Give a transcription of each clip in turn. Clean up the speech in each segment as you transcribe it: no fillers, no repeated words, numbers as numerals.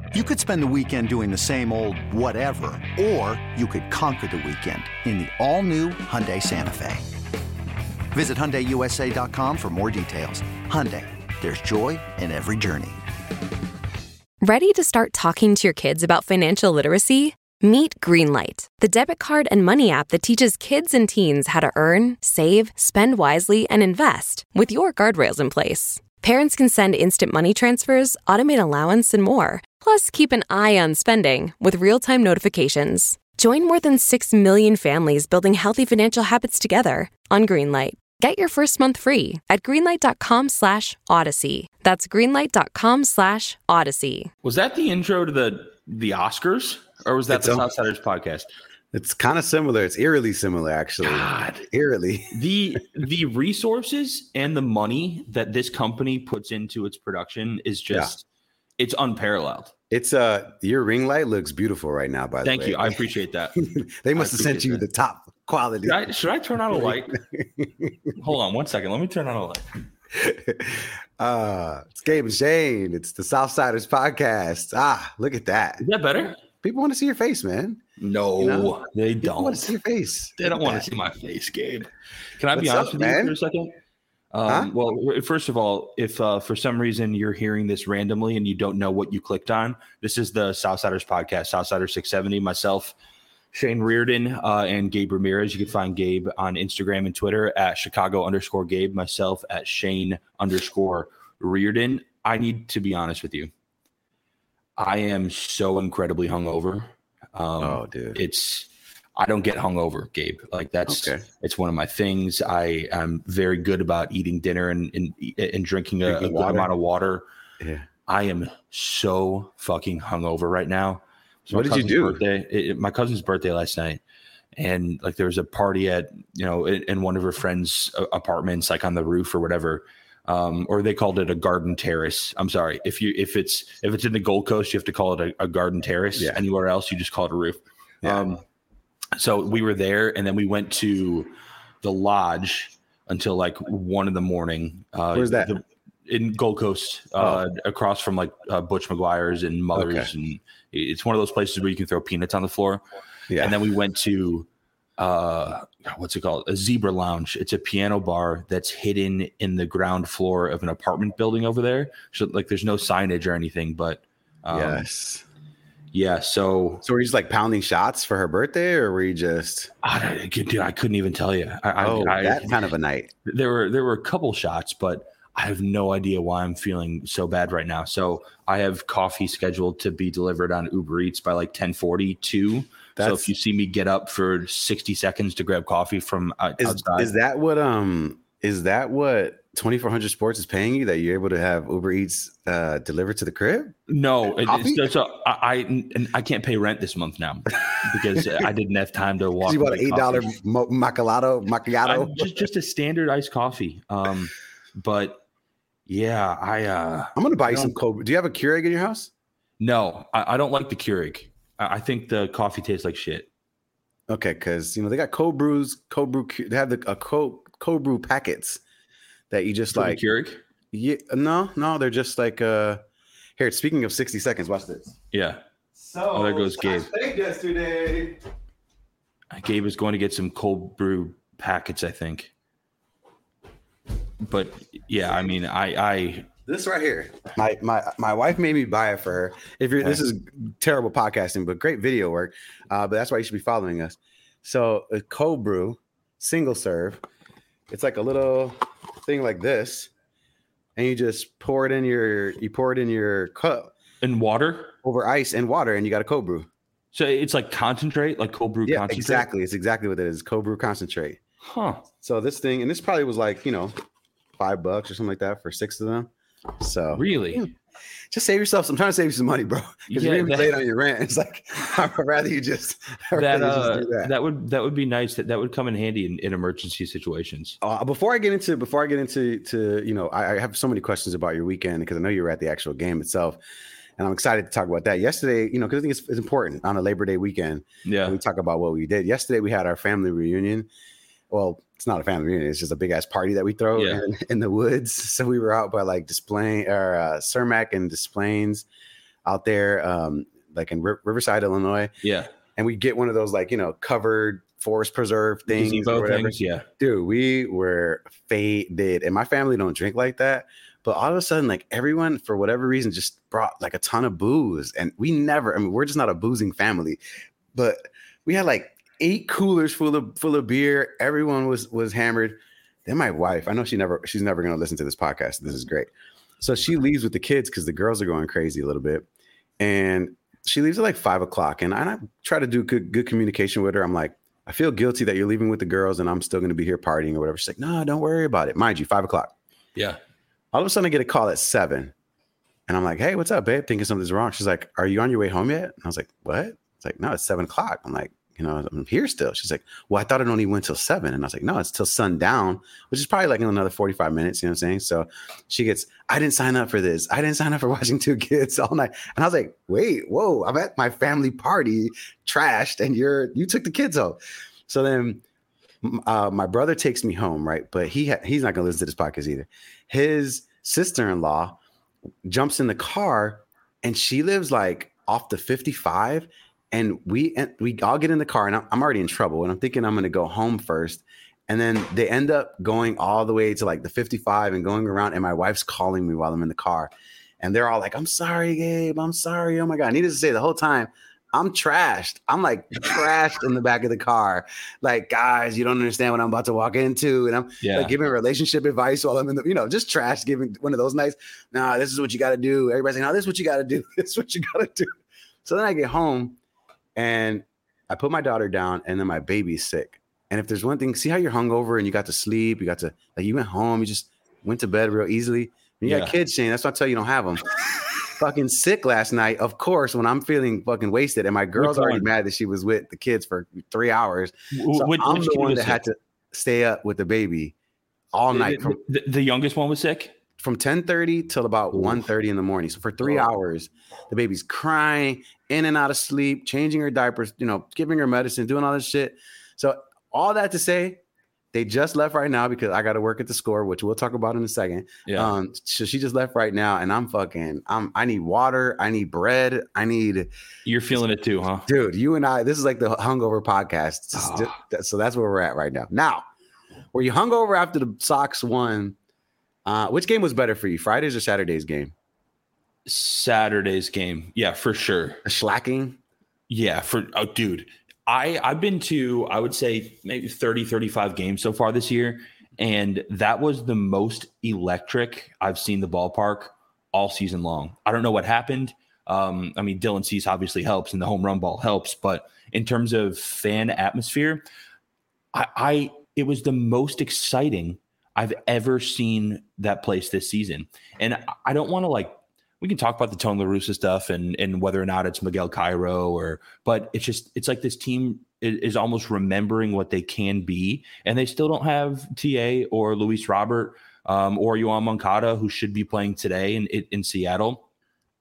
You could spend the weekend doing the same old whatever, or you could conquer the weekend in the all-new Hyundai Santa Fe. Visit HyundaiUSA.com for more details. Hyundai, there's joy in every journey. Ready to start talking to your kids about financial literacy? Meet Greenlight, the debit card and money app that teaches kids and teens how to earn, save, spend wisely, and invest with your guardrails in place. Parents can send instant money transfers, automate allowance, and more. Plus, keep an eye on spending with real-time notifications. Join more than 6 million families building healthy financial habits together on Greenlight. Get your first month free at greenlight.com/Odyssey. That's greenlight.com/Odyssey. Was that the intro to the Oscars, or was that the Southsiders podcast? It's kind of similar. It's eerily similar, actually. God, eerily. The resources and the money that this company puts into its production is just it's unparalleled. It's your ring light looks beautiful right now, by the way. Thank you. I appreciit that. They must have sent you the top quality. Should I turn on a light? Hold on 1 second. Let me turn on a light. It's Gabe and Shane. It's the Southsiders podcast. Look at that. Is that better? People want to see your face, man. No, they don't. People want to see your face. They don't want to see my face, Gabe. Can I be honest with you for a second? Well, first of all, if for some reason you're hearing this randomly and you don't know what you clicked on, this is the Southsiders podcast, Southsiders 670. Myself, Shane Reardon, and Gabe Ramirez. You can find Gabe on Instagram and Twitter at Chicago_Gabe. Myself at Shane_Reardon. I need to be honest with you. I am so incredibly hungover. Dude, I don't get hungover, Gabe. Like it's one of my things. I am very good about eating dinner and drinking a good amount of water. Yeah. I am so fucking hungover right now. So what did you do? My cousin's birthday last night, and like there was a party at in one of her friends' apartments, like on the roof or whatever. Or they called it a garden terrace. I'm sorry. If it's in the Gold Coast, you have to call it a garden terrace. Yeah. Anywhere else, you just call it a roof. Yeah. So we were there, and then we went to the lodge until like 1 a.m. Where's that? In Gold Coast, across from like Butch McGuire's and Mother's. Okay. And it's one of those places where you can throw peanuts on the floor. Yeah. And then we went to what's it called? A Zebra Lounge. It's a piano bar that's hidden in the ground floor of an apartment building over there. So like there's no signage or anything, but yes. Yeah. So were you just like pounding shots for her birthday, or were you just I couldn't even tell you. That kind of a night. There were a couple shots, but I have no idea why I'm feeling so bad right now. So I have coffee scheduled to be delivered on Uber Eats by like 10:42. So if you see me get up for 60 seconds to grab coffee from outside. Is that what 2400 Sports is paying you, that you're able to have Uber Eats delivered to the crib? No, I can't pay rent this month now because I didn't have time to walk. You bought an $8 macchiato? Just a standard iced coffee. But yeah, I'm gonna buy you some cold. Do you have a Keurig in your house? No, I don't like the Keurig. I think the coffee tastes like shit. Okay, because they got cold brew. They have the cold brew packets that you just like. Keurig? Yeah, no, they're just like. Here, speaking of 60 seconds, watch this. Yeah. So there goes Gabe. Yesterday, Gabe is going to get some cold brew packets, I think. But yeah, I mean, this right here, my wife made me buy it for her. This is terrible podcasting, but great video work. But that's why you should be following us. So a cold brew, single serve. It's like a little thing like this, and you just pour it in your cup in water over ice and water, and you got a cold brew. So it's like concentrate, like cold brew concentrate. Exactly. It's exactly what it is. Cold brew concentrate. Huh. So this thing, and this probably was like $5 or something like that for 6 of them. So really, just save yourself. I'm trying to save you some money, bro. Because you're even late on your rent. It's like I'd rather you just do that. That would be nice. That would come in handy in emergency situations. Before I get into I have so many questions about your weekend because I know you were at the actual game itself, and I'm excited to talk about that. Yesterday, because I think it's important on a Labor Day weekend. Yeah, we talk about what we did yesterday. We had our family reunion. Well, it's not a family reunion. It's just a big ass party that we throw in the woods. So we were out by like Cermak and Des Plaines. out there, like in Riverside, Illinois. Yeah. And we get one of those like, covered forest preserve things Gazebo or whatever. things, yeah. Dude, we were faded. And my family don't drink like that. But all of a sudden, like everyone, for whatever reason, just brought like a ton of booze. And we're just not a boozing family. But we had like 8 coolers full of beer. Everyone was hammered. Then my wife, I know she's never going to listen to this podcast. This is great. So she leaves with the kids because the girls are going crazy a little bit. And she leaves at like 5:00. And I try to do good communication with her. I'm like, I feel guilty that you're leaving with the girls and I'm still going to be here partying or whatever. She's like, no, don't worry about it. Mind you, 5:00. Yeah. All of a sudden I get a call at 7. And I'm like, hey, what's up, babe? Thinking something's wrong. She's like, are you on your way home yet? And I was like, what? It's like, no, it's 7:00. I'm like, I'm here still. She's like, well, I thought it only went till 7. And I was like, no, it's till sundown, which is probably like in another 45 minutes. You know what I'm saying? So she gets, I didn't sign up for this. I didn't sign up for watching 2 kids all night. And I was like, wait, whoa, I'm at my family party, trashed, and you took the kids home. So then my brother takes me home, right? But he's not going to listen to this podcast either. His sister-in-law jumps in the car, and she lives like off the 55. And we all get in the car, and I'm already in trouble. And I'm thinking I'm going to go home first. And then they end up going all the way to like the 55 and going around. And my wife's calling me while I'm in the car. And they're all like, I'm sorry, Gabe. I'm sorry. Oh, my God. Needless to say, the whole time, I'm trashed. I'm like trashed in the back of the car. Like, guys, you don't understand what I'm about to walk into. And I'm like giving relationship advice while I'm in the, just trash, giving one of those nights. Nah, this is what you got to do. Everybody's saying, no, this is what you got to do. This is what you got to do. So then I get home. And I put my daughter down, and then my baby's sick. And if there's one thing, see how you're hungover and you got to sleep, you went home, you just went to bed real easily. And you got kids, Shane. That's why I tell you don't have them. Fucking sick last night, of course, when I'm feeling fucking wasted. And my girl's already mad that she was with the kids for 3 hours. So I'm the one that had to stay up with the baby all night. The youngest one was sick? From 10:30 till about 1:30 in the morning. So for 3 hours, the baby's crying, in and out of sleep, changing her diapers, giving her medicine, doing all this shit. So all that to say, they just left right now because I got to work at the Score, which we'll talk about in a second. Yeah. So she just left right now, and I need water. I need bread. You're feeling it too, huh? Dude, you and I, this is like the hungover podcast. So that's where we're at right now. Now, were you hungover after the Sox won? Which game was better for you, Friday's or Saturday's game? Saturday's game. Yeah, for sure. A slacking? Yeah, dude. I've been to, I would say, maybe 30, 35 games so far this year. And that was the most electric I've seen the ballpark all season long. I don't know what happened. Dylan Cease obviously helps, and the home run ball helps. But in terms of fan atmosphere, it was the most exciting I've ever seen that place this season. And I don't want to we can talk about the Tony La Russa stuff and whether or not it's Miguel Cairo but it's like this team is almost remembering what they can be. And they still don't have TA or Luis Robert or Yoan Moncada, who should be playing today in Seattle.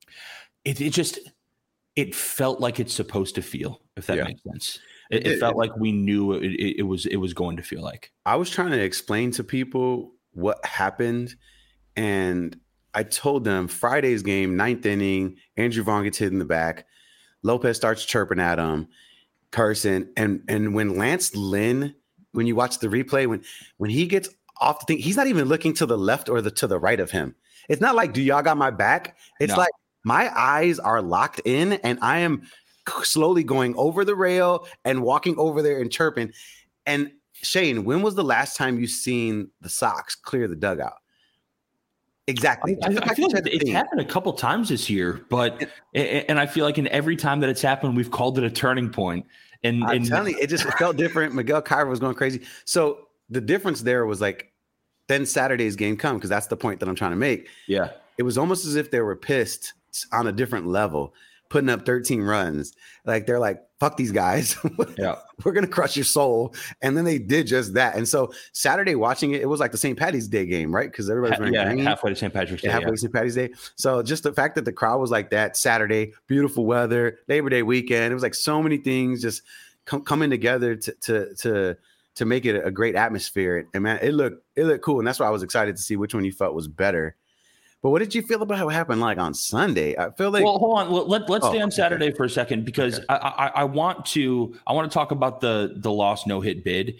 It felt like it's supposed to feel, if that makes sense. It felt like we knew it was going to feel like. I was trying to explain to people what happened, and I told them Friday's game, 9th inning, Andrew Vaughn gets hit in the back. Lopez starts chirping at him, cursing. And when Lance Lynn, when you watch the replay, when he gets off the thing, he's not even looking to the left or to the right of him. It's not like, do y'all got my back? It's like my eyes are locked in, and I am slowly going over the rail and walking over there and chirping. And Shane, when was the last time you seen the Sox clear the dugout? Exactly. I feel like it's happened a couple times this year, and I feel like in every time that it's happened, we've called it a turning point. And I'm telling you, it felt different. Miguel Cairo was going crazy. So the difference there was then Saturday's game come, because that's the point that I'm trying to make. Yeah. It was almost as if they were pissed on a different level, putting up 13 runs. They're like, fuck these guys. Yeah. We're going to crush your soul. And then they did just that. And so Saturday watching it was like the St. Patty's Day game, right? Because everybody's wearing green. Halfway to St. Patrick's Day. Halfway to St. Patty's Day. So just the fact that the crowd was like that Saturday, beautiful weather, Labor Day weekend. It was like so many things just coming together to make it a great atmosphere. And man, it looked cool. And that's why I was excited to see which one you felt was better. But what did you feel about what happened like on Sunday? I feel like. Well, hold on. Let's stay on Saturday for a second because I want to talk about the lost no-hit bid.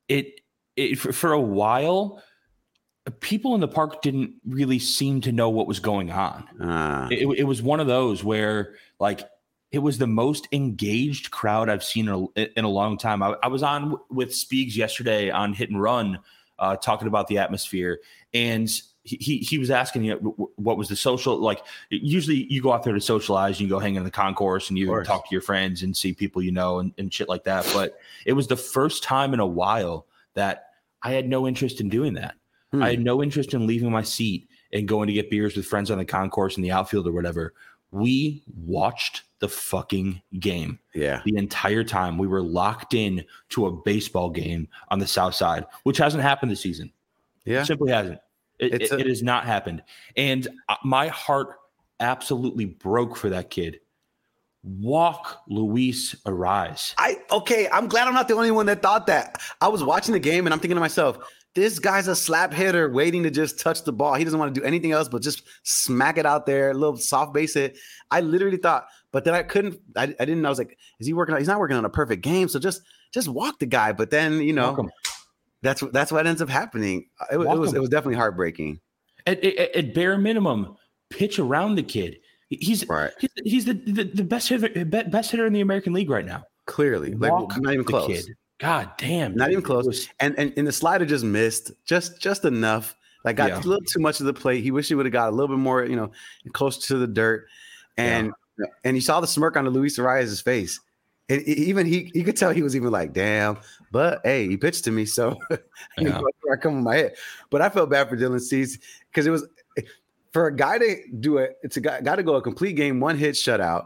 It for a while, people in the park didn't really seem to know what was going on. It was one of those where like it was the most engaged crowd I've seen in a long time. I was on with Speegs yesterday on Hit and Run, talking about the atmosphere, and he was asking, you know, what was the social like? Usually you go out there to socialize, and you go hang in the concourse, and you talk to your friends and see people you know and shit like that. But it was the first time in a while that I had no interest in doing that. I had no interest in leaving my seat and going to get beers with friends on the concourse in the outfield or whatever. We watched the fucking game. Yeah. The entire time we were locked in to a baseball game on the South Side, which hasn't happened this season. Yeah. It simply hasn't. It has not happened. And my heart absolutely broke for that kid. Walk Luis Arraez. I'm glad I'm not the only one that thought that. I was watching the game and I'm thinking to myself, this guy's a slap hitter waiting to just touch the ball. He doesn't want to do anything else but just smack it out there, a little soft base hit. I literally thought, but then I didn't know. I was like, is he working on? He's not working on a perfect game. So just walk the guy. But then, you know, that's what ends up happening. It was definitely heartbreaking. At bare minimum, pitch around the kid. He's the best hitter in the American League right now. Clearly, like not even close. Kid. God damn, not even close. And the slider just missed just enough. Like got a little too much of the plate. He wished he would have got a little bit more, you know, close to the dirt. And you saw the smirk on the Luis Arraez's face. And even he could tell he was even like, damn. But hey, he pitched to me, so I come with my head. But I felt bad for Dylan Cease because it was for a guy to do it. It's a guy to go a complete game, one hit shutout.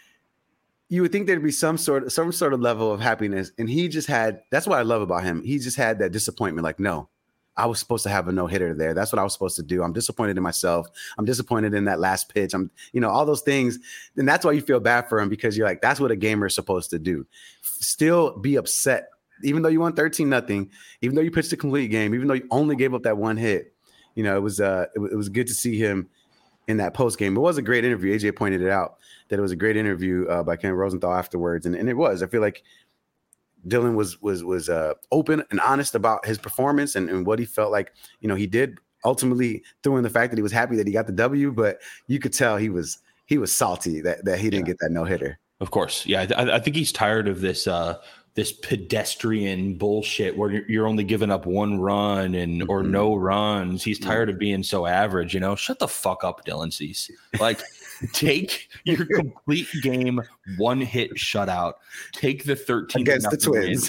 You would think there'd be some sort of level of happiness, and he just had. That's what I love about him. He just had that disappointment. Like, no, I was supposed to have a no hitter there. That's what I was supposed to do. I'm disappointed in myself. I'm disappointed in that last pitch. I'm, you know, all those things, and that's why you feel bad for him because you're like, that's what a gamer is supposed to do. Still be upset, even though you won 13-0, even though you pitched a complete game, even though you only gave up that one hit. You know, it was good to see him in that post game. It was a great interview. AJ pointed it out that it was a great interview by Ken Rosenthal afterwards, and it was. I feel like Dylan was open and honest about his performance and what he felt like. You know, he did ultimately throw in the fact that he was happy that he got the W, but you could tell he was salty that he didn't get that no hitter. Of course, yeah. I think he's tired of this this pedestrian bullshit where you're only giving up one run or no runs. He's tired of being so average. You know, shut the fuck up, Dylan Cease. Like. Take your complete game, one hit shutout. Take the 13 against the Twins,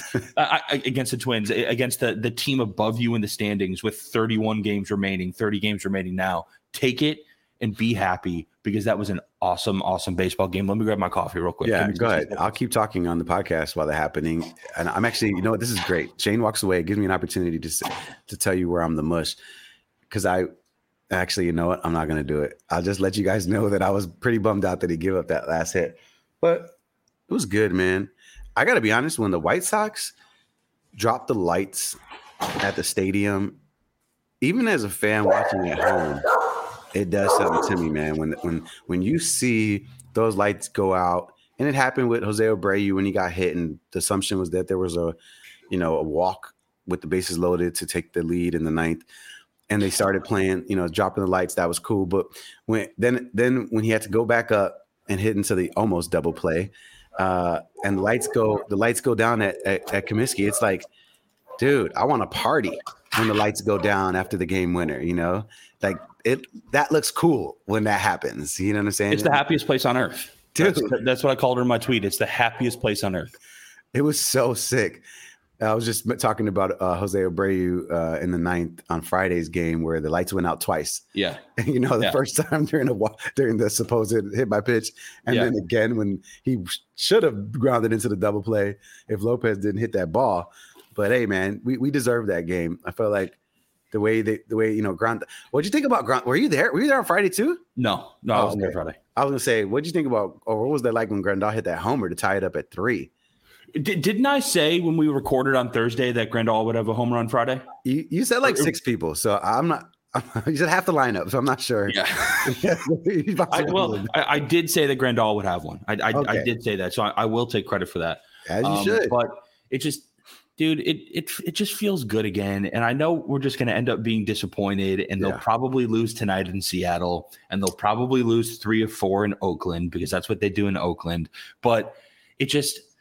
against the team above you in the standings with 30 games remaining now. Take it and be happy because that was an awesome baseball game. Let me grab my coffee real quick. Yeah, go ahead. I'll keep talking on the podcast while they're happening. And I'm actually, you know what, this is great. Shane walks away. It gives me an opportunity to tell you where I'm the mush because actually, you know what? I'm not going to do it. I'll just let you guys know that I was pretty bummed out that he gave up that last hit. But it was good, man. I got to be honest, when the White Sox dropped the lights at the stadium, even as a fan watching at home, it does something to me, man. When you see those lights go out, and it happened with Jose Abreu when he got hit, and the assumption was that there was a walk with the bases loaded to take the lead in the ninth. And they started playing, you know, dropping the lights. That was cool. But when he had to go back up and hit into the almost double play, and the lights go down at Comiskey, it's like, dude, I want to party when the lights go down after the game winner. You know, like that looks cool when that happens. You know what I'm saying? It's the happiest place on earth, dude. That's what I called her in my tweet. It's the happiest place on earth. It was so sick. I was just talking about Jose Abreu in the ninth on Friday's game where the lights went out twice. Yeah. You know, the first time during the supposed hit by pitch. And then again, when he should have grounded into the double play if Lopez didn't hit that ball. But hey, man, we deserved that game. I felt like the way, you know, what'd you think about Grant? Were you there? Were you there on Friday too? No, I wasn't there Friday. I was going to say, what'd you think about, or what was that like when Grandal hit that homer to tie it up at 3? Didn't I say when we recorded on Thursday that Grandal would have a home run Friday? You said like 6 people, so I'm not. He's at half the lineup, so I'm not sure. Yeah. I did say that Grandal would have one. I did say that, so I will take credit for that. As you should. But it just, dude, it just feels good again. And I know we're just going to end up being disappointed, and they'll probably lose tonight in Seattle, and they'll probably lose 3 of 4 in Oakland, because that's what they do in Oakland. But it just,